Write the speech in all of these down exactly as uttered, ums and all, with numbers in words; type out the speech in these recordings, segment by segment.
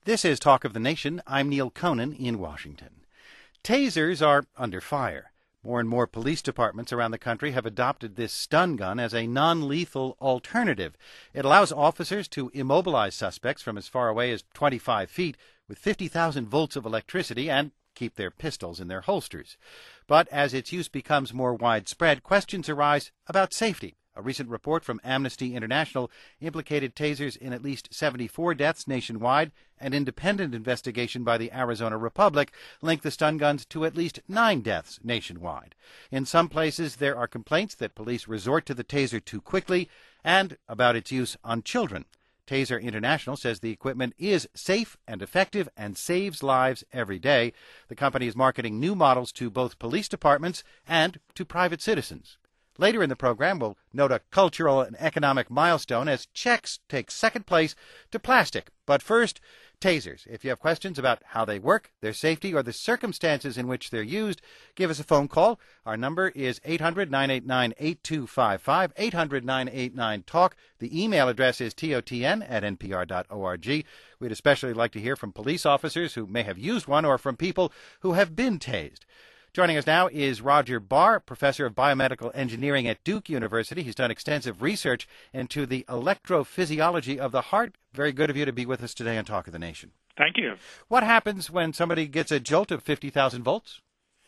This is Talk of the Nation. I'm Neil Conan in Washington. Tasers are under fire. More and more police departments around the country have adopted this stun gun as a non-lethal alternative. It allows officers to immobilize suspects from as far away as twenty-five feet with fifty thousand volts of electricity and keep their pistols in their holsters. But as its use becomes more widespread, questions arise about safety. A recent report from Amnesty International implicated tasers in at least seventy-four deaths nationwide. An independent investigation by the Arizona Republic linked the stun guns to at least nine deaths nationwide. In some places, there are complaints that police resort to the taser too quickly and about its use on children. Taser International says the equipment is safe and effective and saves lives every day. The company is marketing new models to both police departments and to private citizens. Later in the program, we'll note a cultural and economic milestone as checks take second place to plastic. But first, tasers. If you have questions about how they work, their safety, or the circumstances in which they're used, give us a phone call. Our number is eight hundred, nine eight nine, eight two five five, eight hundred, nine eight nine, talk. The email address is totn at n p r dot org. We'd especially like to hear from police officers who may have used one or from people who have been tased. Joining us now is Roger Barr, professor of biomedical engineering at Duke University. He's done extensive research into the electrophysiology of the heart. Very good of you to be with us today on Talk of the Nation. Thank you. What happens when somebody gets a jolt of fifty thousand volts?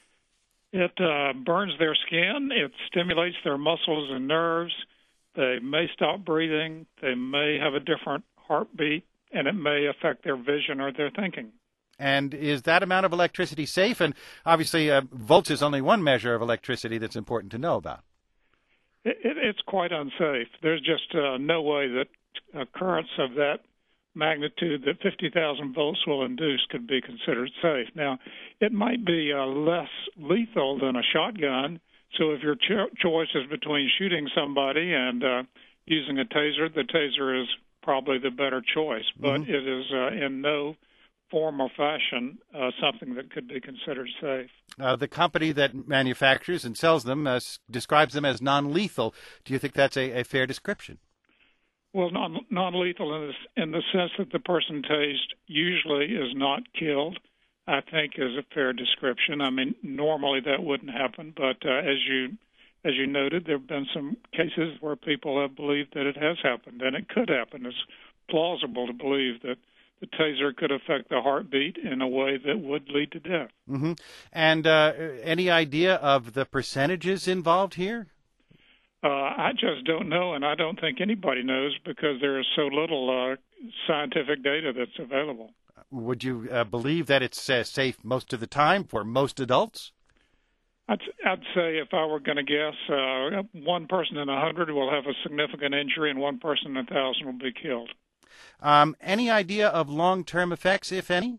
It uh, burns their skin. It stimulates their muscles and nerves. They may stop breathing. They may have a different heartbeat, and it may affect their vision or their thinking. And is that amount of electricity safe? And obviously, uh, volts is only one measure of electricity that's important to know about. It, it, it's quite unsafe. There's just uh, no way that uh, currents of that magnitude that fifty thousand volts will induce could be considered safe. Now, it might be uh, less lethal than a shotgun. So if your cho- choice is between shooting somebody and uh, using a taser, the taser is probably the better choice. But mm-hmm. it is uh, in no form or fashion, uh, something that could be considered safe. Uh, the company that manufactures and sells them uh, describes them as non-lethal. Do you think that's a, a fair description? Well, non, non-lethal in, this, in the sense that the person tased usually is not killed, I think is a fair description. I mean, normally that wouldn't happen, but uh, as you as you noted, there have been some cases where people have believed that it has happened, and it could happen. It's plausible to believe that the taser could affect the heartbeat in a way that would lead to death. Mm-hmm. And uh, any idea of the percentages involved here? Uh, I just don't know, and I don't think anybody knows because there is so little uh, scientific data that's available. Would you uh, believe that it's uh, safe most of the time for most adults? I'd, I'd say if I were going to guess, uh, one person in a hundred will have a significant injury and one person in a thousand will be killed. Um, any idea of long-term effects, if any?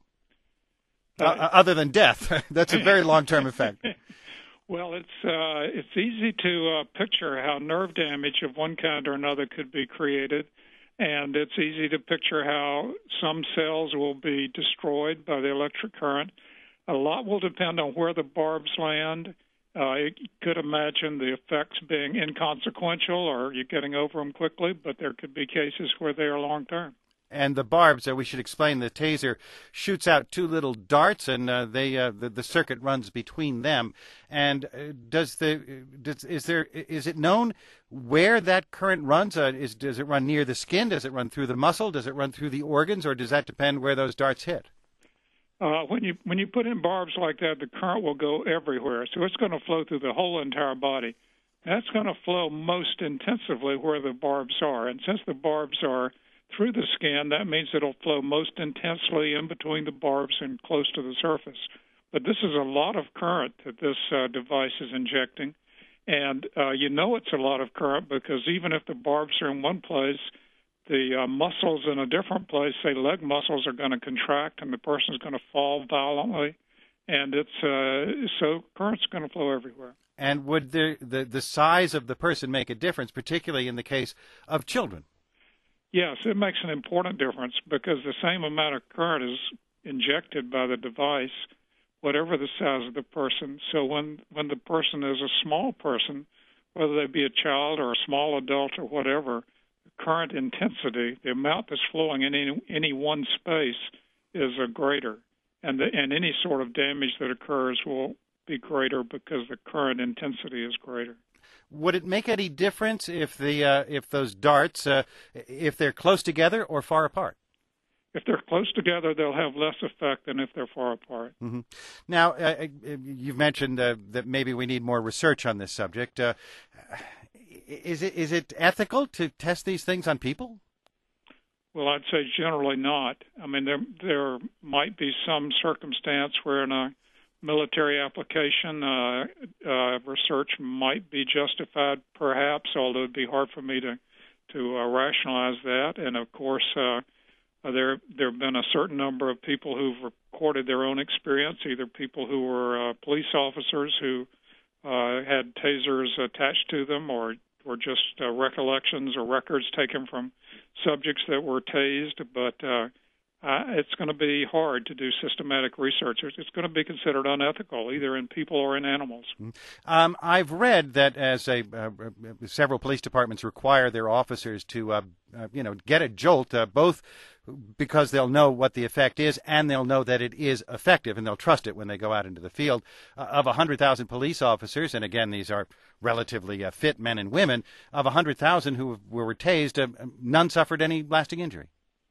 Uh, uh, other than death. That's a very long-term effect. Well, it's uh, it's easy to uh, picture how nerve damage of one kind or another could be created, and it's easy to picture how some cells will be destroyed by the electric current. A lot will depend on where the barbs land. Uh, you could imagine the effects being inconsequential or you're getting over them quickly, but there could be cases where they are long-term. And the barbs, uh, we should explain, the taser shoots out two little darts, and uh, they uh, the, the circuit runs between them. And uh, does the does, is there is it known where that current runs? Uh, is does it run near the skin? Does it run through the muscle? Does it run through the organs, or does that depend where those darts hit? Uh, when you when you put in barbs like that, the current will go everywhere, so it's going to flow through the whole entire body. That's going to flow most intensively where the barbs are, and since the barbs are through the skin, that means it'll flow most intensely in between the barbs and close to the surface. But this is a lot of current that this uh, device is injecting, and uh, you know it's a lot of current because even if the barbs are in one place, the uh, muscles in a different place, say leg muscles, are going to contract and the person's going to fall violently, and it's uh, so current's going to flow everywhere. And would the, the the size of the person make a difference, particularly in the case of children? Yes, it makes an important difference because the same amount of current is injected by the device, whatever the size of the person. So when, when the person is a small person, whether they be a child or a small adult or whatever, current intensity, the amount that's flowing in any, any one space, is a greater, and the, and any sort of damage that occurs will be greater because the current intensity is greater. Would it make any difference if the uh, if those darts, uh, if they're close together or far apart? If they're close together, they'll have less effect than if they're far apart. Mm-hmm. Now, uh, you've mentioned uh, that maybe we need more research on this subject. Uh, is it is it ethical to test these things on people? Well, I'd say generally not. I mean, there there might be some circumstance where in a military application, uh, uh, research might be justified, perhaps, although it'd be hard for me to to uh, rationalize that. And of course, uh, there there have been a certain number of people who've recorded their own experience, either people who were uh, police officers who uh, had tasers attached to them, or or just uh, recollections or records taken from subjects that were tased. But uh, Uh, it's going to be hard to do systematic research. It's going to be considered unethical, either in people or in animals. Um, I've read that as a uh, several police departments require their officers to, uh, uh, you know, get a jolt, uh, both because they'll know what the effect is and they'll know that it is effective, and they'll trust it when they go out into the field. Uh, of one hundred thousand police officers, and again, these are relatively uh, fit men and women, of one hundred thousand who were tased, uh, none suffered any lasting injury.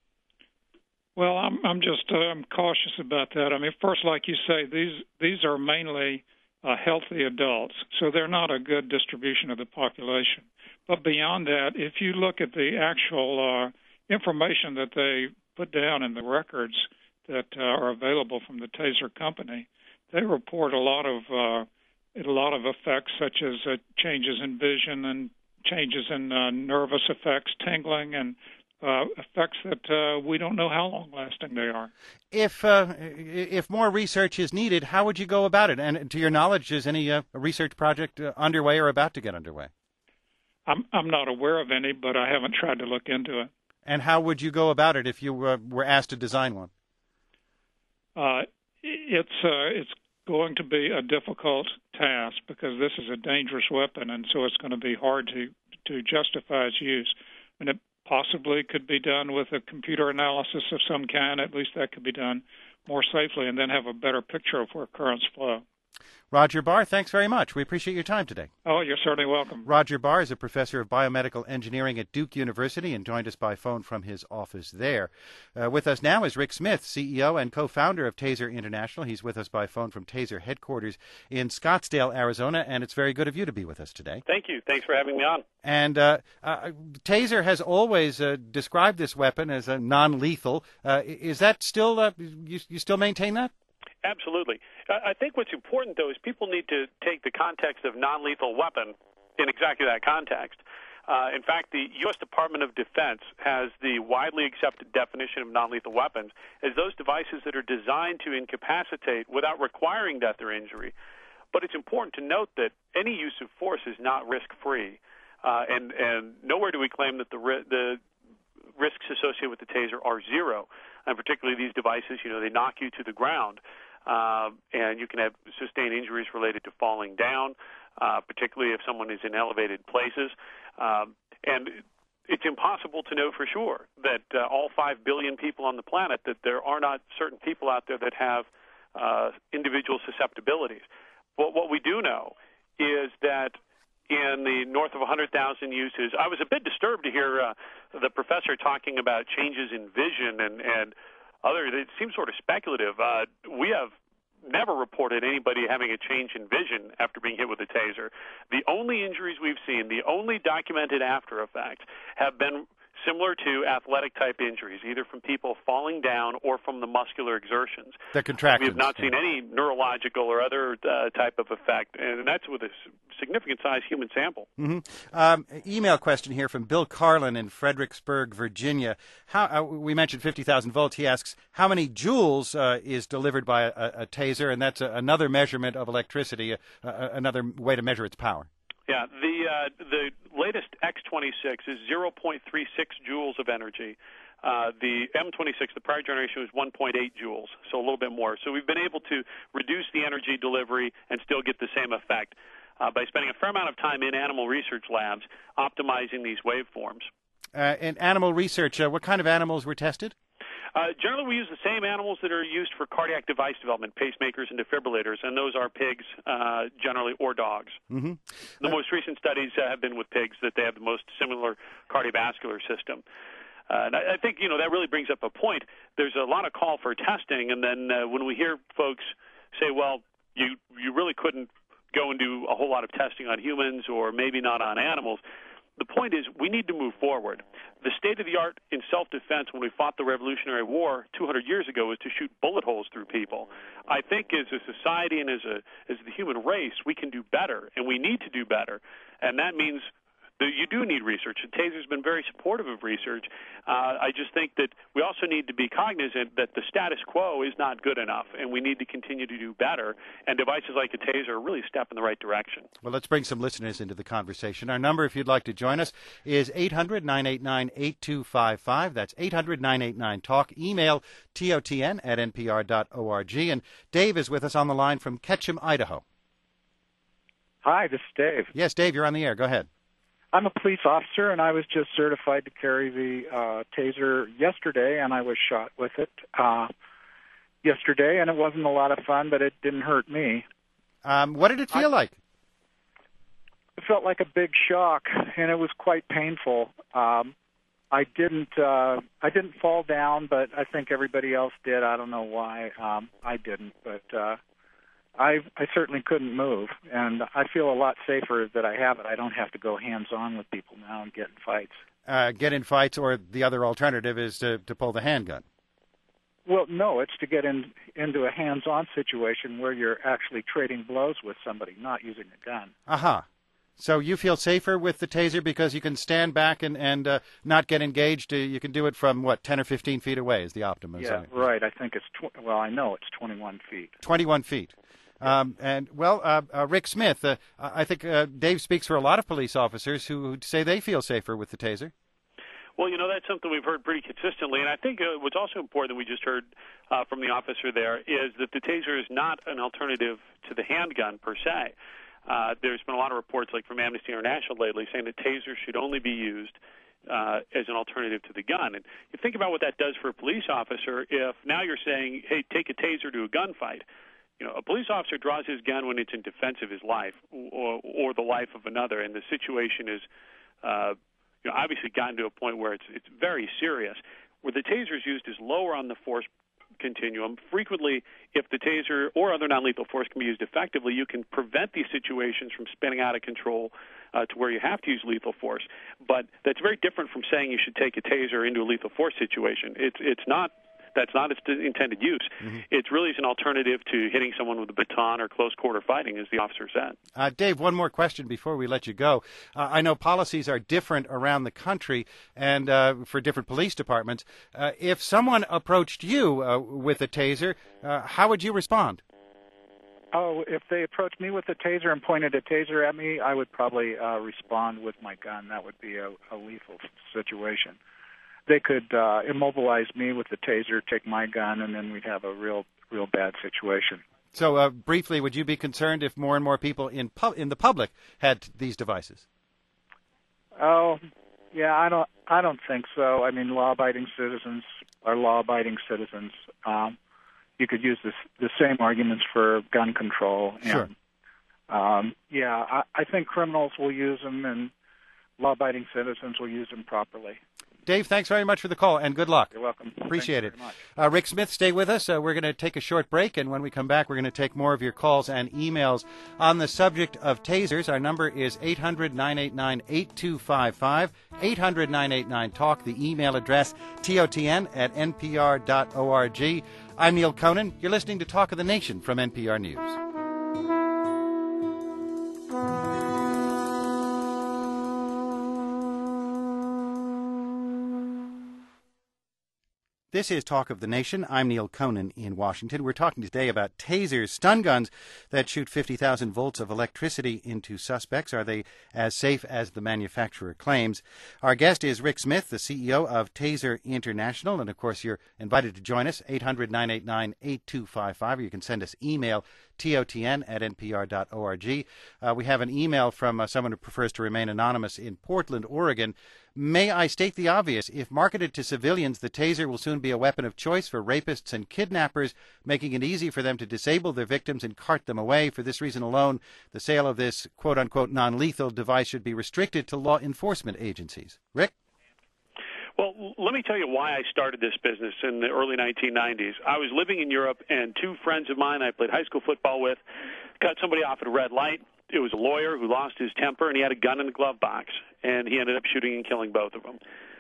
Well, I'm I'm just uh, I'm cautious about that. I mean, first, like you say, these these are mainly uh, healthy adults, so they're not a good distribution of the population. But beyond that, if you look at the actual uh, information that they put down in the records that uh, are available from the Taser company, they report a lot of uh, a lot of effects, such as uh, changes in vision and changes in uh, nervous effects, tingling, and Uh, effects that uh, we don't know how long-lasting they are. If uh, if more research is needed, how would you go about it? And to your knowledge, is any uh, research project uh, underway or about to get underway? I'm I'm not aware of any, but I haven't tried to look into it. And how would you go about it if you uh, were asked to design one? Uh, it's uh, it's going to be a difficult task because this is a dangerous weapon, and so it's going to be hard to to justify its use. And it possibly could be done with a computer analysis of some kind. At least that could be done more safely and then have a better picture of where currents flow. Roger Barr, thanks very much. We appreciate your time today. Oh, you're certainly welcome. Roger Barr is a professor of biomedical engineering at Duke University and joined us by phone from his office there. Uh, with us now is Rick Smith, C E O and co-founder of Taser International. He's with us by phone from Taser headquarters in Scottsdale, Arizona, and it's very good of you to be with us today. Thank you. Thanks for having me on. And uh, uh, Taser has always uh, described this weapon as a non-lethal. Uh, is that still, uh, you, you still maintain that? Absolutely. I think what's important, though, is people need to take the context of non-lethal weapon in exactly that context. Uh, in fact, the U S Department of Defense has the widely accepted definition of non-lethal weapons as those devices that are designed to incapacitate without requiring death or injury. But it's important to note that any use of force is not risk-free, uh, and, and nowhere do we claim that the, ri- the risks associated with the Taser are zero. And particularly these devices, you know, they knock you to the ground. Uh, and you can have sustained injuries related to falling down, uh, particularly if someone is in elevated places. Um, and it's impossible to know for sure that uh, all five billion people on the planet, that there are not certain people out there that have uh, individual susceptibilities. But what we do know is that in the north of one hundred thousand uses, I was a bit disturbed to hear uh, the professor talking about changes in vision and, and other, it seems sort of speculative. Uh, we have never reported anybody having a change in vision after being hit with a taser. The only injuries we've seen, the only documented after effects, have been similar to athletic-type injuries, either from people falling down or from the muscular exertions. The contractions. We have not seen any neurological or other uh, type of effect, and that's with a significant-sized human sample. Mm-hmm. Um, email question here from Bill Carlin in Fredericksburg, Virginia. How, uh, we mentioned fifty thousand volts. He asks, how many joules uh, is delivered by a, a taser? And that's a, another measurement of electricity, uh, uh, another way to measure its power. Yeah, the uh, the latest X twenty-six is zero point three six joules of energy. Uh, the M twenty-six, the prior generation, was one point eight joules, so a little bit more. So we've been able to reduce the energy delivery and still get the same effect uh, by spending a fair amount of time in animal research labs optimizing these waveforms. Uh, in animal research, uh, what kind of animals were tested? Uh, generally, we use the same animals that are used for cardiac device development, pacemakers and defibrillators, and those are pigs uh, generally or dogs. Mm-hmm. The uh, most recent studies uh, have been with pigs, that they have the most similar cardiovascular system. Uh, and I, I think, you know, that really brings up a point. There's a lot of call for testing, and then uh, when we hear folks say, well, you you really couldn't go and do a whole lot of testing on humans or maybe not on animals, the point is we need to move forward. The state-of-the-art in self-defense when we fought the Revolutionary War two hundred years ago was to shoot bullet holes through people. I think as a society and as a as the human race, we can do better, and we need to do better. And that means that you do need research. And TASER's been very supportive of research. Uh, I just think that we also need to be cognizant that the status quo is not good enough, and we need to continue to do better. And devices like a TASER are really a step in the right direction. Well, let's bring some listeners into the conversation. Our number, if you'd like to join us, is eight hundred, nine eight nine, eight two five five. That's eight hundred, nine eight nine, talk. Email T O T N at N P R dot org. And Dave is with us on the line from Ketchum, Idaho. Hi, this is Dave. Yes, Dave, you're on the air. Go ahead. I'm a police officer, and I was just certified to carry the uh, TASER yesterday, and I was shot with it uh, yesterday, and it wasn't a lot of fun, but it didn't hurt me. Um, what did it feel I, like? It felt like a big shock, and it was quite painful. Um, I didn't uh, I didn't fall down, but I think everybody else did. I don't know why. Um, I didn't, but uh, I I certainly couldn't move, and I feel a lot safer that I have it. I don't have to go hands-on with people now and get in fights. Uh, get in fights, or the other alternative is to, to pull the handgun. Well, no, it's to get in into a hands-on situation where you're actually trading blows with somebody, not using a gun. Aha. Uh-huh. So you feel safer with the TASER because you can stand back and, and uh, not get engaged. Uh, you can do it from, what, ten or fifteen feet away is the optimum. Yeah, right. I think it's, tw- well, I know it's twenty-one feet. twenty-one feet. Um, and, well, uh, uh, Rick Smith, uh, I think uh, Dave speaks for a lot of police officers who, who say they feel safer with the TASER. Well, you know, that's something we've heard pretty consistently. And I think uh, what's also important that we just heard uh, from the officer there is that the TASER is not an alternative to the handgun per se. Uh, there's been a lot of reports, like from Amnesty International lately, saying that TASER should only be used uh, as an alternative to the gun. And you think about what that does for a police officer if now you're saying, hey, take a TASER to a gunfight. You know, a police officer draws his gun when it's in defense of his life or, or the life of another, and the situation is, uh, you know, obviously gotten to a point where it's it's very serious. Where the TASER is used is lower on the force continuum. Frequently, if the TASER or other non-lethal force can be used effectively, you can prevent these situations from spinning out of control uh, to where you have to use lethal force. But that's very different from saying you should take a TASER into a lethal force situation. It's it's not. That's not its intended use. Mm-hmm. It's really an alternative to hitting someone with a baton or close quarter fighting, as the officer said. Uh, Dave, one more question before we let you go. Uh, I know policies are different around the country and uh, for different police departments. Uh, if someone approached you uh, with a TASER, uh, how would you respond? Oh, if they approached me with a TASER and pointed a TASER at me, I would probably uh, respond with my gun. That would be a, a lethal situation. They could uh, immobilize me with the TASER, take my gun, and then we'd have a real, real bad situation. So, uh, briefly, would you be concerned if more and more people in pu- in the public had these devices? Oh, yeah, I don't, I don't think so. I mean, law-abiding citizens are law-abiding citizens. Um, you could use this, the same arguments for gun control. And, sure. Um, yeah, I, I think criminals will use them, and law-abiding citizens will use them properly. Dave, thanks very much for the call, and good luck. You're welcome. Appreciate Thanks it. very much. Uh, Rick Smith, stay with us. Uh, we're going to take a short break, and when we come back, we're going to take more of your calls and emails on the subject of TASERs. Our number is eight hundred, nine eight nine, eight two five five, eight hundred, nine eight nine, talk. The email address, T O T N at N P R dot org. I'm Neil Conan. You're listening to Talk of the Nation from N P R News. This is Talk of the Nation. I'm Neil Conan in Washington. We're talking today about tasers, stun guns that shoot fifty thousand volts of electricity into suspects. Are they as safe as the manufacturer claims? Our guest is Rick Smith, the C E O of TASER International. And, of course, you're invited to join us, eight hundred, nine eight nine, eight two five five, or you can send us email, T O T N at N P R dot org. Uh, we have an email from uh, someone who prefers to remain anonymous in Portland, Oregon. May I state the obvious? If marketed to civilians, the taser will soon be a weapon of choice for rapists and kidnappers, making it easy for them to disable their victims and cart them away. For this reason alone, the sale of this quote-unquote non-lethal device should be restricted to law enforcement agencies. Rick? Well, let me tell you why I started this business in the early nineteen nineties. I was living in Europe, and two friends of mine I played high school football with cut somebody off at a red light. It was a lawyer who lost his temper, and he had a gun in the glove box, and he ended up shooting and killing both of them.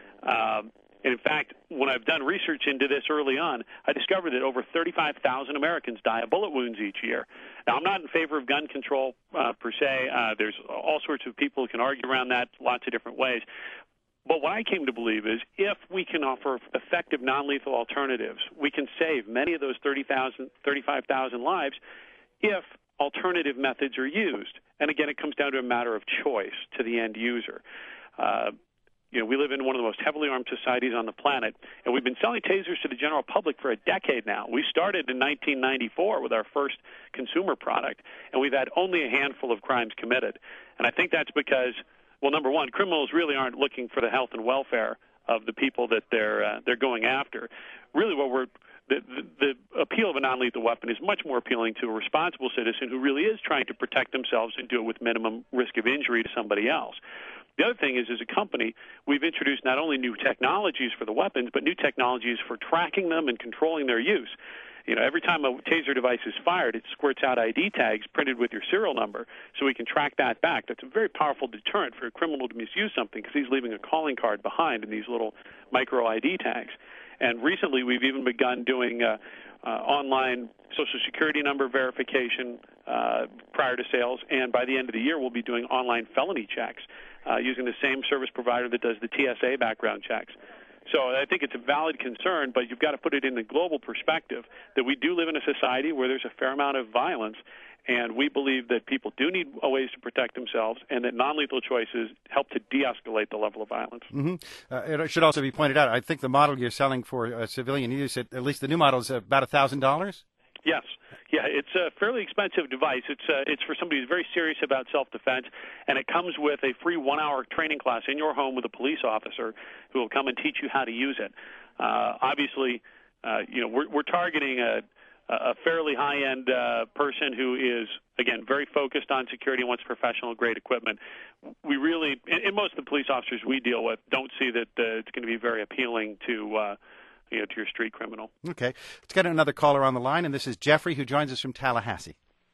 Um, and in fact, when I've done research into this early on, I discovered that over thirty-five thousand Americans die of bullet wounds each year. Now, I'm not in favor of gun control uh, per se. Uh, there's all sorts of people who can argue around that lots of different ways. But what I came to believe is if we can offer effective non-lethal alternatives, we can save many of those thirty thousand, thirty-five thousand lives if alternative methods are used. And again, it comes down to a matter of choice to the end user. Uh, you know, we live in one of the most heavily armed societies on the planet, and we've been selling tasers to the general public for a decade now. We started in nineteen ninety-four with our first consumer product, and we've had only a handful of crimes committed. And I think that's because, well, number one, criminals really aren't looking for the health and welfare of the people that they're uh, they're going after. Really, what we're the, the the appeal of a non-lethal weapon is much more appealing to a responsible citizen who really is trying to protect themselves and do it with minimum risk of injury to somebody else. The other thing is, as a company, we've introduced not only new technologies for the weapons, but new technologies for tracking them and controlling their use. You know, every time a taser device is fired, it squirts out I D tags printed with your serial number, so we can track that back. That's a very powerful deterrent for a criminal to misuse something because he's leaving a calling card behind in these little micro I D tags. And recently, we've even begun doing uh, uh, online Social Security number verification uh, prior to sales, and by the end of the year, we'll be doing online felony checks uh, using the same service provider that does the T S A background checks. So I think it's a valid concern, but you've got to put it in the global perspective that we do live in a society where there's a fair amount of violence, and we believe that people do need ways to protect themselves, and that non-lethal choices help to de-escalate the level of violence. Mm-hmm. Uh, it should also be pointed out, I think the model you're selling for uh, civilian use, at, at least the new model, is about one thousand dollars? Yes. Yeah, it's a fairly expensive device. It's uh, it's for somebody who's very serious about self-defense, and it comes with a free one-hour training class in your home with a police officer who will come and teach you how to use it. Uh, obviously, uh, you know, we're, we're targeting a, a fairly high-end uh, person who is, again, very focused on security and wants professional-grade equipment. We really, and, and most of the police officers we deal with don't see that uh, it's going to be very appealing to uh, you know, to your street criminal. Okay. Let's get another caller on the line, and this is Jeffrey, who joins us from Tallahassee.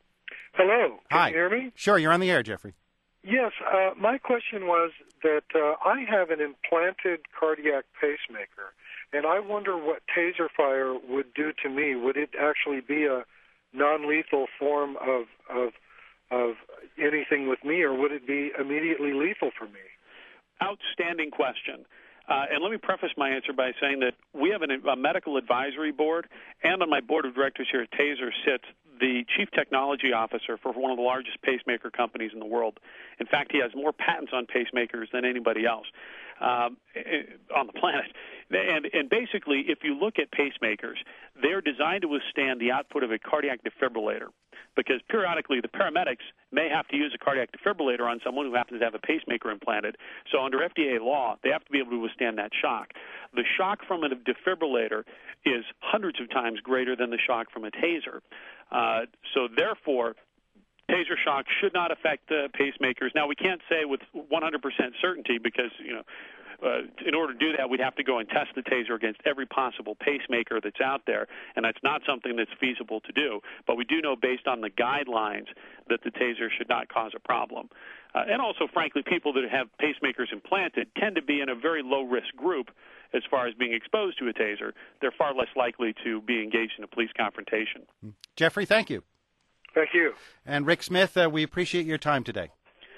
Hello. Can Hi. you hear me? Sure, you're on the air, Jeffrey. Yes. Uh, my question was that uh, I have an implanted cardiac pacemaker, and I wonder what taser fire would do to me. Would it actually be a non-lethal form of of of anything with me, or would it be immediately lethal for me? Outstanding question. Uh, and let me preface my answer by saying that we have an, a medical advisory board, and on my board of directors here at Taser sits the chief technology officer for one of the largest pacemaker companies in the world. In fact, he has more patents on pacemakers than anybody else um, on the planet. And, and basically, if you look at pacemakers, they're designed to withstand the output of a cardiac defibrillator, because periodically the paramedics may have to use a cardiac defibrillator on someone who happens to have a pacemaker implanted. So under F D A law, they have to be able to withstand that shock. The shock from a defibrillator is hundreds of times greater than the shock from a taser. Uh, so therefore, taser shock should not affect uh, pacemakers. Now, we can't say with one hundred percent certainty because, you know, Uh, in order to do that, we'd have to go and test the taser against every possible pacemaker that's out there, and that's not something that's feasible to do. But we do know, based on the guidelines, that the taser should not cause a problem. Uh, and also, frankly, people that have pacemakers implanted tend to be in a very low-risk group as far as being exposed to a taser. They're far less likely to be engaged in a police confrontation. Jeffrey, thank you. Thank you. And Rick Smith, uh, we appreciate your time today.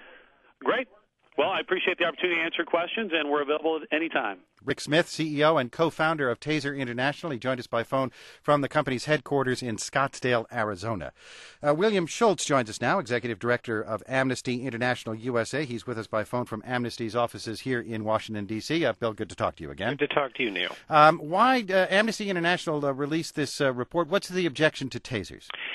Great. Well, I appreciate the opportunity to answer questions, and we're available at any time. Rick Smith, C E O and co-founder of Taser International. He joined us by phone from the company's headquarters in Scottsdale, Arizona. Uh, William Schultz joins us now, Executive Director of Amnesty International U S A. He's with us by phone from Amnesty's offices here in Washington, D C. Uh, Bill, good to talk to you again. Good to talk to you, Neil. Um, why uh, Amnesty International uh, released this uh, report? What's the objection to tasers?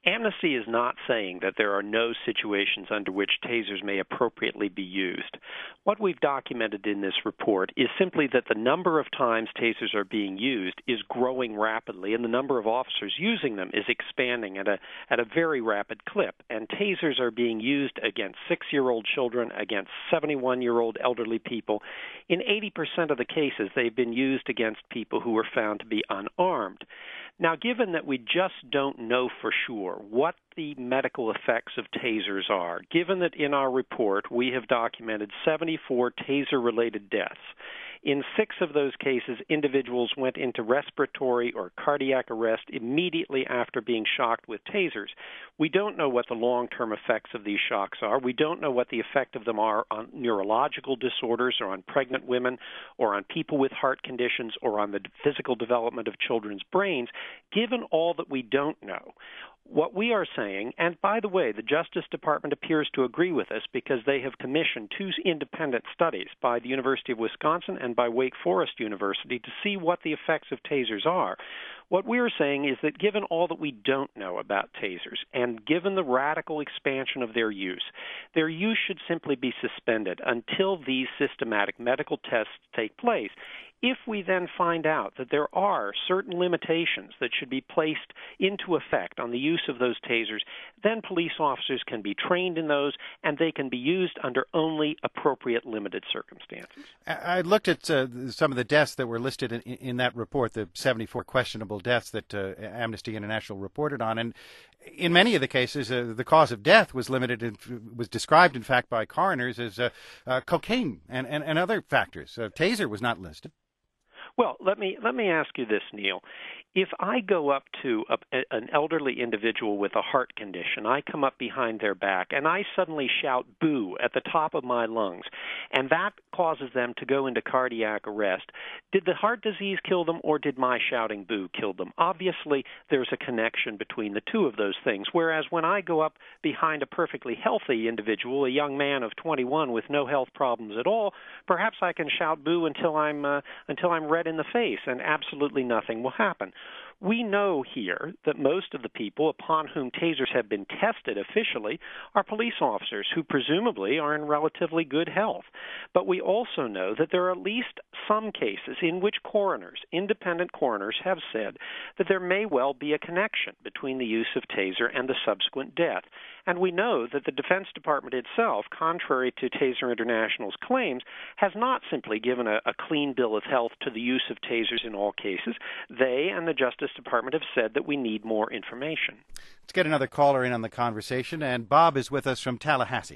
Amnesty is not saying that there are no situations under which tasers may appropriately be used. What we've documented in this report is simply that the number of times tasers are being used is growing rapidly, and the number of officers using them is expanding at a at a very rapid clip. And tasers are being used against six-year-old children, against seventy-one-year-old elderly people. In eighty percent of the cases, they've been used against people who were found to be unarmed. Now, given that we just don't know for sure what the medical effects of tasers are, given that in our report we have documented seventy-four taser-related deaths, in six of those cases, individuals went into respiratory or cardiac arrest immediately after being shocked with tasers. We don't know what the long-term effects of these shocks are. We don't know what the effect of them are on neurological disorders or on pregnant women or on people with heart conditions or on the physical development of children's brains. Given all that we don't know, what we are saying, and by the way, the Justice Department appears to agree with us because they have commissioned two independent studies by the University of Wisconsin and by Wake Forest University to see what the effects of tasers are. What we're saying is that given all that we don't know about tasers and given the radical expansion of their use, their use should simply be suspended until these systematic medical tests take place. If we then find out that there are certain limitations that should be placed into effect on the use of those tasers, then police officers can be trained in those, and they can be used under only appropriate limited circumstances. I looked at uh, some of the deaths that were listed in, in that report, the seventy-four questionable deaths that uh, Amnesty International reported on, and in many of the cases, uh, the cause of death was limited, and was described, in fact, by coroners as uh, uh, cocaine and, and, and other factors. Uh, taser was not listed. Well, let me let me ask you this, Neil. If I go up to a, an elderly individual with a heart condition, I come up behind their back, and I suddenly shout boo at the top of my lungs, and that causes them to go into cardiac arrest, did the heart disease kill them, or did my shouting boo kill them? Obviously, there's a connection between the two of those things, whereas when I go up behind a perfectly healthy individual, a young man of twenty-one with no health problems at all, perhaps I can shout boo until I'm uh, until I'm red in the face, and absolutely nothing will happen. We know here that most of the people upon whom tasers have been tested officially are police officers who presumably are in relatively good health. But we also know that there are at least some cases in which coroners, independent coroners, have said that there may well be a connection between the use of taser and the subsequent death. And we know that the Defense Department itself, contrary to Taser International's claims, has not simply given a, a clean bill of health to the use of tasers in all cases. They and the Justice Department have said that we need more information. Let's get another caller in on the conversation, and Bob is with us from Tallahassee.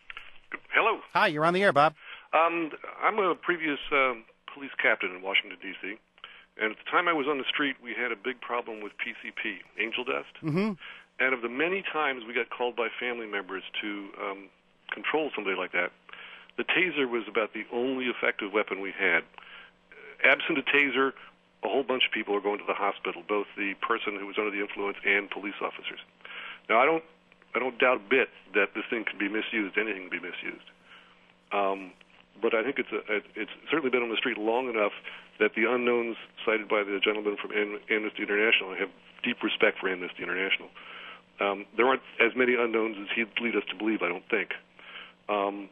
Hello. Hi, you're on the air, Bob. Um, I'm a previous uh, police captain in Washington, D C, and at the time I was on the street, we had a big problem with P C P, angel dust. Mm-hmm. And of the many times we got called by family members to um, control somebody like that, the taser was about the only effective weapon we had. Absent a taser, a whole bunch of people are going to the hospital, both the person who was under the influence and police officers. Now, I don't, I don't doubt a bit that this thing can be misused. Anything can be misused. Um, but I think it's a, it's certainly been on the street long enough that the unknowns cited by the gentleman from Amnesty International, I have deep respect for Amnesty International. Um, there aren't as many unknowns as he'd lead us to believe, I don't think. Um,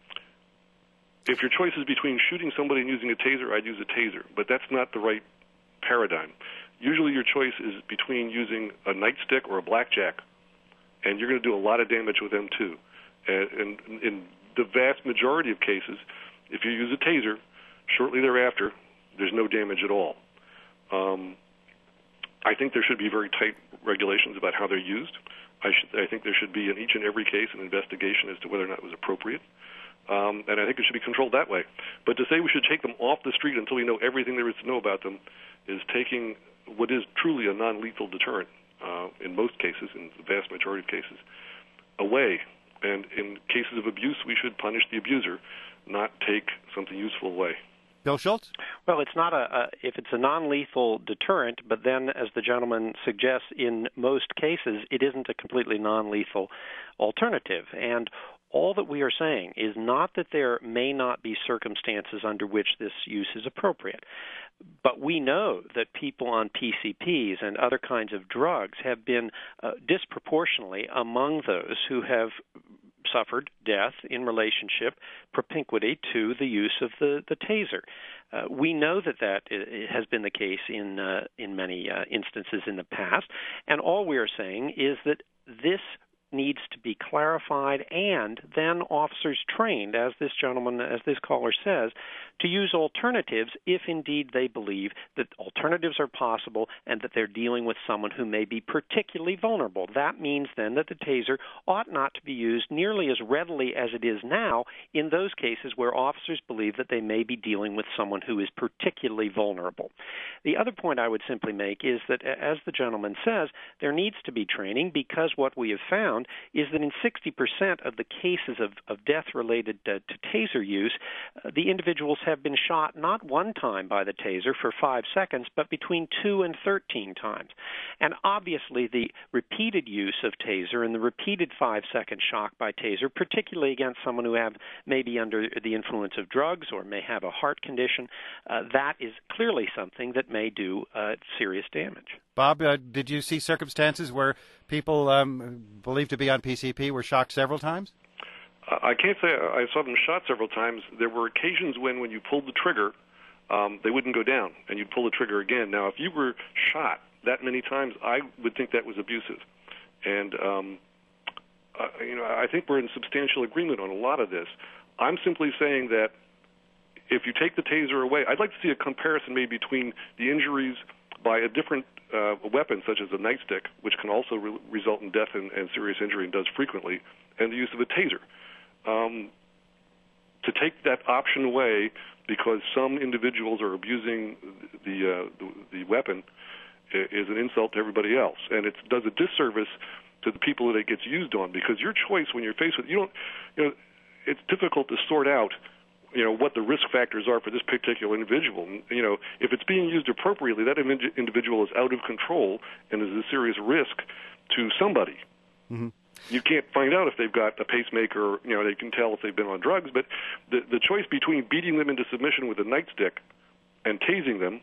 if your choice is between shooting somebody and using a taser, I'd use a taser, but that's not the right paradigm. Usually your choice is between using a nightstick or a blackjack, and you're going to do a lot of damage with them too. And, and in the vast majority of cases, if you use a taser, shortly thereafter, there's no damage at all. Um, I think there should be very tight regulations about how they're used. I, should, I think there should be in each and every case an investigation as to whether or not it was appropriate. Um, and I think it should be controlled that way. But to say we should take them off the street until we know everything there is to know about them is taking what is truly a non-lethal deterrent, uh, in most cases, in the vast majority of cases, away. And in cases of abuse, we should punish the abuser, not take something useful away. Bill Schultz? Well, it's not a, a if it's a non-lethal deterrent, but then, as the gentleman suggests, in most cases, it isn't a completely non-lethal alternative. And all that we are saying is not that there may not be circumstances under which this use is appropriate. But we know that people on P C Ps and other kinds of drugs have been uh, disproportionately among those who have suffered death in relationship, propinquity to the use of the, the taser. Uh, we know that that has been the case in uh, in many uh, instances in the past, and all we are saying is that this needs to be clarified and then officers trained, as this gentleman, as this caller says, to use alternatives if indeed they believe that alternatives are possible and that they're dealing with someone who may be particularly vulnerable. That means then that the taser ought not to be used nearly as readily as it is now in those cases where officers believe that they may be dealing with someone who is particularly vulnerable. The other point I would simply make is that, as the gentleman says, there needs to be training because what we have found is that in sixty percent of the cases of, of death related to, to taser use, uh, the individuals have been shot not one time by the taser for five seconds, but between two and thirteen times. And obviously the repeated use of taser and the repeated five-second shock by taser, particularly against someone who have maybe under the influence of drugs or may have a heart condition, uh, that is clearly something that may do uh, serious damage. Bob, uh, did you see circumstances where people um, believed to be on P C P were shocked several times? I can't say I saw them shot several times. There were occasions when, when you pulled the trigger, um, they wouldn't go down, and you'd pull the trigger again. Now, if you were shot that many times, I would think that was abusive. And, um, uh, you know, I think we're in substantial agreement on a lot of this. I'm simply saying that if you take the taser away, I'd like to see a comparison maybe between the injuries by a different uh, weapon, such as a nightstick, which can also re- result in death and, and serious injury and does frequently, and the use of a taser. Um, to take that option away because some individuals are abusing the, uh, the the weapon is an insult to everybody else, and it does a disservice to the people that it gets used on. Because your choice when you're faced with you don't, you know, it's difficult to sort out, you know, what the risk factors are for this particular individual. You know, if it's being used appropriately, that individual is out of control and is a serious risk to somebody. Mm-hmm. You can't find out if they've got a pacemaker, you know, they can tell if they've been on drugs, but the, the choice between beating them into submission with a nightstick and tasing them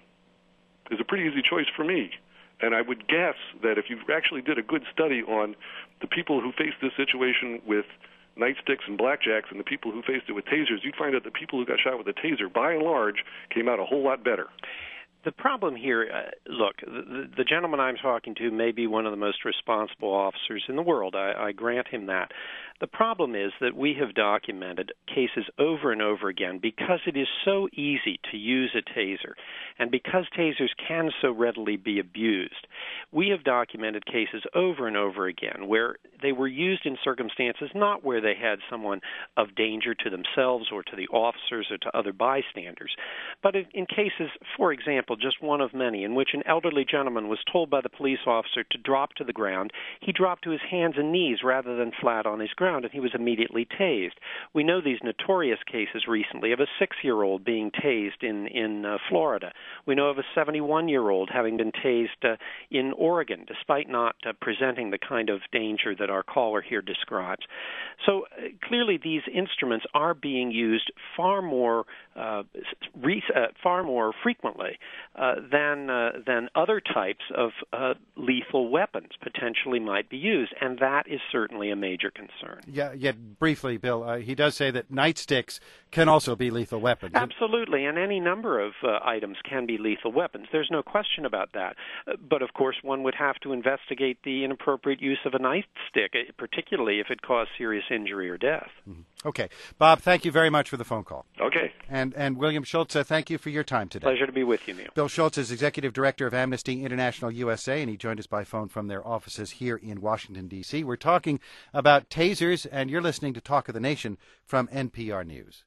is a pretty easy choice for me. And I would guess that if you actually did a good study on the people who faced this situation with nightsticks and blackjacks and the people who faced it with tasers, you'd find out the people who got shot with a taser, by and large, came out a whole lot better. The problem here, uh, look, the, the gentleman I'm talking to may be one of the most responsible officers in the world. I, I grant him that. The problem is that we have documented cases over and over again because it is so easy to use a taser and because tasers can so readily be abused. We have documented cases over and over again where they were used in circumstances not where they had someone of danger to themselves or to the officers or to other bystanders, but in, in cases, for example, just one of many, in which an elderly gentleman was told by the police officer to drop to the ground. He dropped to his hands and knees rather than flat on his ground, and he was immediately tased. We know these notorious cases recently of a six-year-old being tased in, in uh, Florida. We know of a seventy-one-year-old having been tased uh, in Oregon, despite not uh, presenting the kind of danger that our caller here describes. So uh, clearly these instruments are being used far more, uh, re- uh, far more frequently Uh, than uh, than other types of uh, lethal weapons potentially might be used, and that is certainly a major concern. Yeah, yet briefly, Bill, uh, he does say that nightsticks can also be lethal weapons. Absolutely, and any number of uh, items can be lethal weapons. There's no question about that. Uh, but, of course, one would have to investigate the inappropriate use of a nightstick, particularly if it caused serious injury or death. Mm-hmm. Okay. Bob, thank you very much for the phone call. Okay. And and William Schultz, uh, thank you for your time today. Pleasure to be with you, Neil. Bill Schultz is Executive Director of Amnesty International U S A, and he joined us by phone from their offices here in Washington, D C We're talking about tasers, and you're listening to Talk of the Nation from N P R News.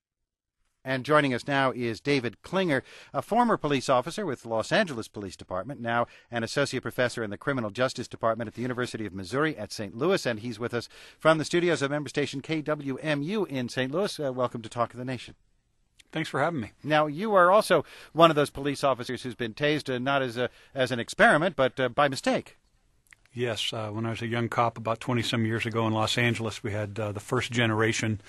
And joining us now is David Klinger, a former police officer with the Los Angeles Police Department, now an associate professor in the Criminal Justice Department at the University of Missouri at Saint Louis, and he's with us from the studios of member station K W M U in Saint Louis. Uh, welcome to Talk of the Nation. Thanks for having me. Now, you are also one of those police officers who's been tased, uh, not as a as an experiment, but uh, by mistake. Yes, uh, when I was a young cop about twenty-some years ago in Los Angeles, we had uh, the first generation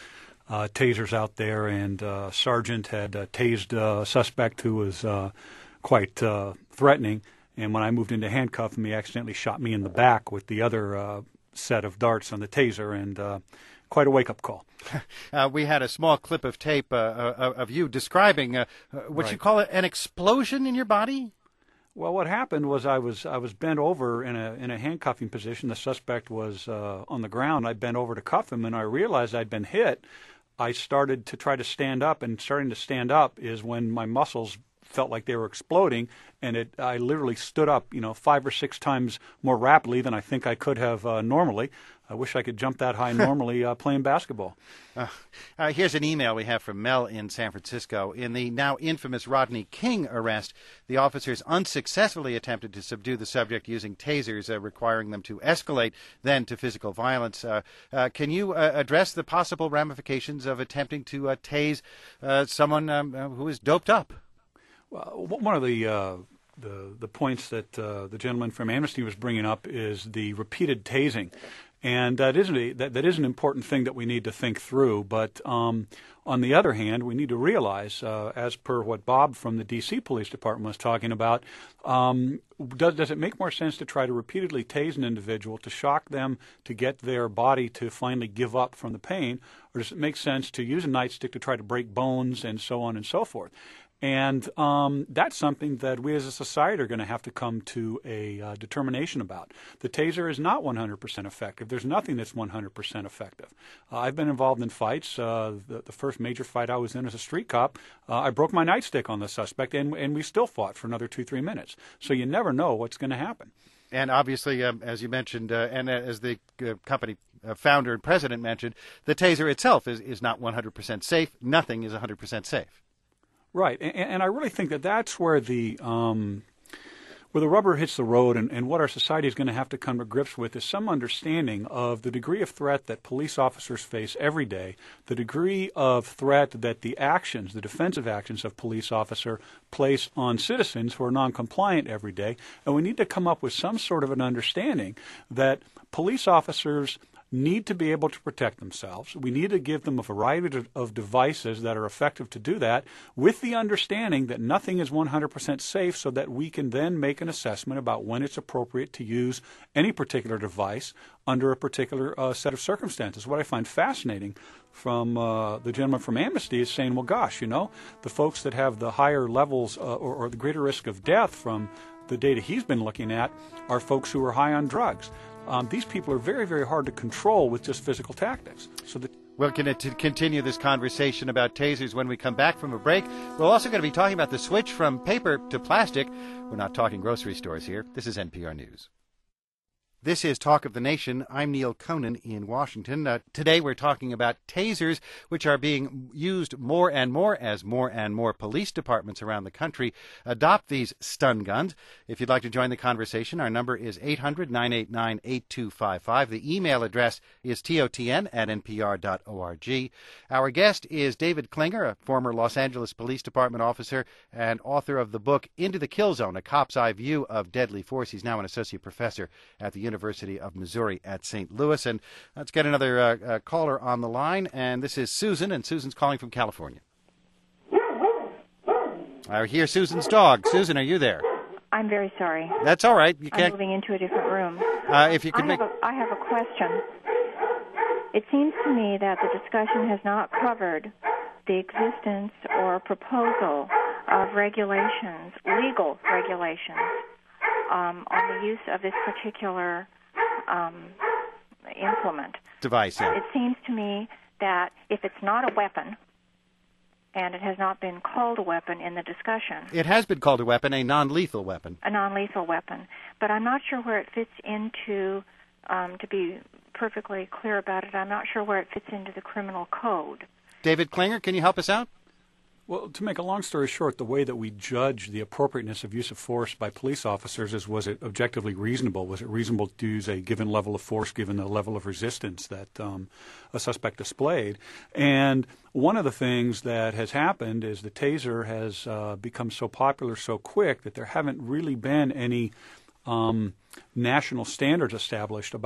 uh, tasers out there, and uh, Sergeant had uh, tased a suspect who was uh, quite uh, threatening. And when I moved in to handcuff him, he accidentally shot me in the back with the other uh, set of darts on the taser, and uh, quite a wake-up call. Uh, we had a small clip of tape uh, uh, of you describing uh, what right. you call an explosion in your body? Well, what happened was I was I was bent over in a in a handcuffing position. The suspect was uh, on the ground. I bent over to cuff him, and I realized I'd been hit. I started to try to stand up, and starting to stand up is when my muscles felt like they were exploding, and it I literally stood up, you know, five or six times more rapidly than I think I could have uh, normally. I wish I could jump that high normally uh, playing basketball. Uh, uh, here's an email we have from Mel in San Francisco. In the now infamous Rodney King arrest, the officers unsuccessfully attempted to subdue the subject using tasers, uh, requiring them to escalate then to physical violence. Uh, uh, can you uh, address the possible ramifications of attempting to uh, tase uh, someone um, uh, who is doped up? Well, one of the uh, the, the points that uh, the gentleman from Amnesty was bringing up is the repeated tasing. And that is, a, that, that is an important thing that we need to think through. But um, on the other hand, we need to realize, uh, as per what Bob from the D C Police Department was talking about, um, does, does it make more sense to try to repeatedly tase an individual to shock them to get their body to finally give up from the pain, or does it make sense to use a nightstick to try to break bones and so on and so forth? And um, that's something that we as a society are going to have to come to a uh, determination about. The taser is not one hundred percent effective. There's nothing that's one hundred percent effective. Uh, I've been involved in fights. Uh, the, the first major fight I was in as a street cop, uh, I broke my nightstick on the suspect, and, and we still fought for another two, three minutes. So you never know what's going to happen. And obviously, um, as you mentioned, uh, and as the uh, company uh, founder and president mentioned, the taser itself is, is not one hundred percent safe. Nothing is one hundred percent safe. Right, and, and I really think that that's where the um, where the rubber hits the road, and, and what our society is going to have to come to grips with is some understanding of the degree of threat that police officers face every day, the degree of threat that the actions, the defensive actions of police officer place on citizens who are non-compliant every day, and we need to come up with some sort of an understanding that police officers need to be able to protect themselves. We need to give them a variety of devices that are effective to do that, with the understanding that nothing is one hundred percent safe, so that we can then make an assessment about when it's appropriate to use any particular device under a particular uh, set of circumstances. What I find fascinating from uh, the gentleman from Amnesty is saying, well, gosh, you know, the folks that have the higher levels uh, or, or the greater risk of death from the data he's been looking at are folks who are high on drugs. Um, these people are very, very hard to control with just physical tactics. So that We're going to continue this conversation about tasers when we come back from a break. We're also going to be talking about the switch from paper to plastic. We're not talking grocery stores here. This is N P R News. This is Talk of the Nation. I'm Neil Conan in Washington. Uh, today we're talking about tasers, which are being used more and more as more and more police departments around the country adopt these stun guns. If you'd like to join the conversation, our number is eight hundred, nine eight nine, eight two five five. The email address is totn at n p r dot org. Our guest is David Klinger, a former Los Angeles Police Department officer and author of the book Into the Kill Zone, A Cop's Eye View of Deadly Force. He's now an associate professor at the University University of Missouri at Saint Louis. And let's get another uh, uh, caller on the line. And this is Susan, and Susan's calling from California. I hear Susan's dog. Susan, are you there? I'm very sorry. That's all right. You can't. I'm moving into a different room. Uh, if you could I make. Have a, I have a question. It seems to me that the discussion has not covered the existence or proposal of regulations, legal regulations, Um, on the use of this particular um, implement. Device, yeah. It seems to me that if it's not a weapon, and it has not been called a weapon in the discussion. It has been called a weapon, a non-lethal weapon. A non-lethal weapon. But I'm not sure where it fits into, um, to be perfectly clear about it, I'm not sure where it fits into the criminal code. David Klinger, can you help us out? Well, to make a long story short, the way that we judge the appropriateness of use of force by police officers is, was it objectively reasonable? Was it reasonable to use a given level of force given the level of resistance that um, a suspect displayed? And one of the things that has happened is the taser has uh, become so popular so quick that there haven't really been any um, national standards established about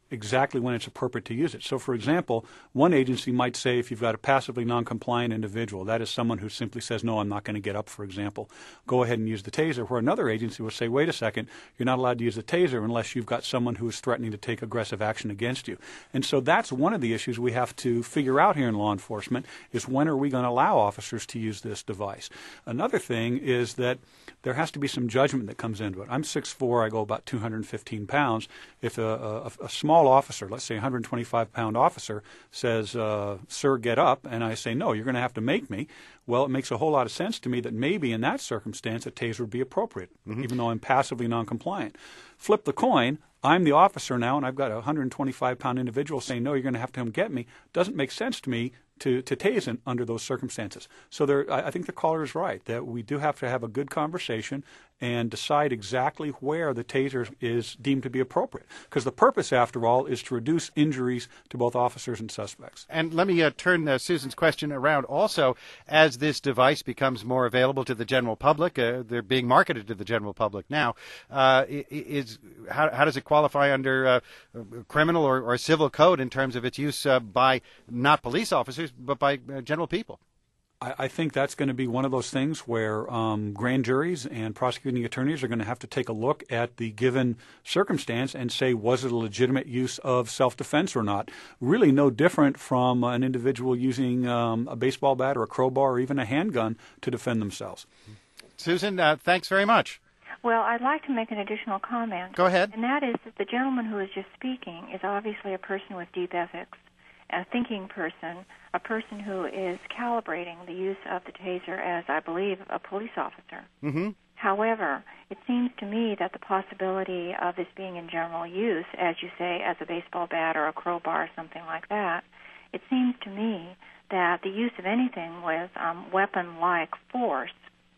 exactly when it's appropriate to use it. So, for example, one agency might say if you've got a passively non-compliant individual, that is someone who simply says, no, I'm not going to get up, for example, go ahead and use the taser, where another agency will say, wait a second, you're not allowed to use the taser unless you've got someone who is threatening to take aggressive action against you. And so that's one of the issues we have to figure out here in law enforcement is when are we going to allow officers to use this device. Another thing is that there has to be some judgment that comes into it. I'm six foot four, I go about two hundred fifteen pounds. If a, a, a small officer, let's say a one hundred twenty-five pound officer, says, uh, sir, get up, and I say, no, you're going to have to make me, well, it makes a whole lot of sense to me that maybe in that circumstance a taser would be appropriate, mm-hmm. even though I'm passively non-compliant. Flip the coin. I'm the officer now, and I've got a one hundred twenty-five pound individual saying, no, you're going to have to come get me. Doesn't make sense to me to, to tase in, under those circumstances. So there, I, I think the caller is right, that we do have to have a good conversation and decide exactly where the taser is deemed to be appropriate. Because the purpose, after all, is to reduce injuries to both officers and suspects. And let me uh, turn uh, Susan's question around also. As this device becomes more available to the general public, uh, they're being marketed to the general public now, uh, is how, how does it qualify under uh, criminal or, or civil code in terms of its use uh, by not police officers, but by uh, general people? I, I think that's going to be one of those things where um, grand juries and prosecuting attorneys are going to have to take a look at the given circumstance and say, was it a legitimate use of self-defense or not? Really no different from an individual using um, a baseball bat or a crowbar or even a handgun to defend themselves. Susan, uh, thanks very much. Well, I'd like to make an additional comment. Go ahead. And that is that the gentleman who was just speaking is obviously a person with deep ethics, a thinking person, a person who is calibrating the use of the taser as, I believe, a police officer. Mm-hmm. However, it seems to me that the possibility of this being in general use, as you say, as a baseball bat or a crowbar or something like that, it seems to me that the use of anything with um, weapon-like force,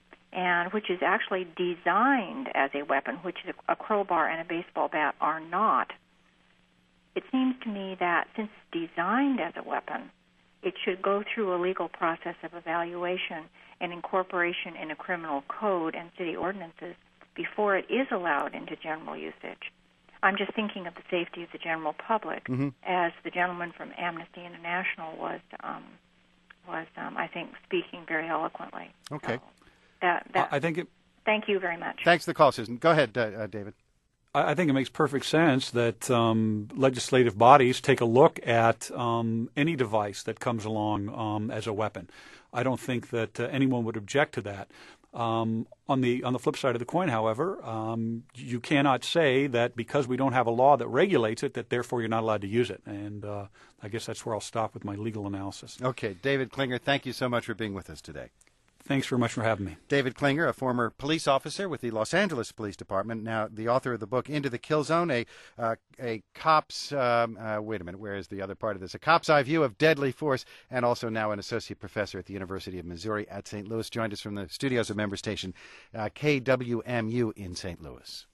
and which is actually designed as a weapon, which a crowbar and a baseball bat are not, it seems to me that since it's designed as a weapon, it should go through a legal process of evaluation and incorporation in a criminal code and city ordinances before it is allowed into general usage. I'm just thinking of the safety of the general public, mm-hmm. as the gentleman from Amnesty International was, um, was um, I think, speaking very eloquently. Okay. So that, that, I think it, thank you very much. Thanks for the call, Susan. Go ahead, uh, uh, David. I think it makes perfect sense that um, legislative bodies take a look at um, any device that comes along um, as a weapon. I don't think that uh, anyone would object to that. Um, on the on the flip side of the coin, however, um, you cannot say that because we don't have a law that regulates it, that therefore you're not allowed to use it. And uh, I guess that's where I'll stop with my legal analysis. Okay, David Klinger, thank you so much for being with us today. Thanks very much for having me. David Klinger, a former police officer with the Los Angeles Police Department, now the author of the book Into the Kill Zone, a uh, a cop's, um, uh, wait a minute, where is the other part of this? A cop's eye view of deadly force, and also now an associate professor at the University of Missouri at Saint Louis. Joined us from the studios of member station uh, K W M U in Saint Louis.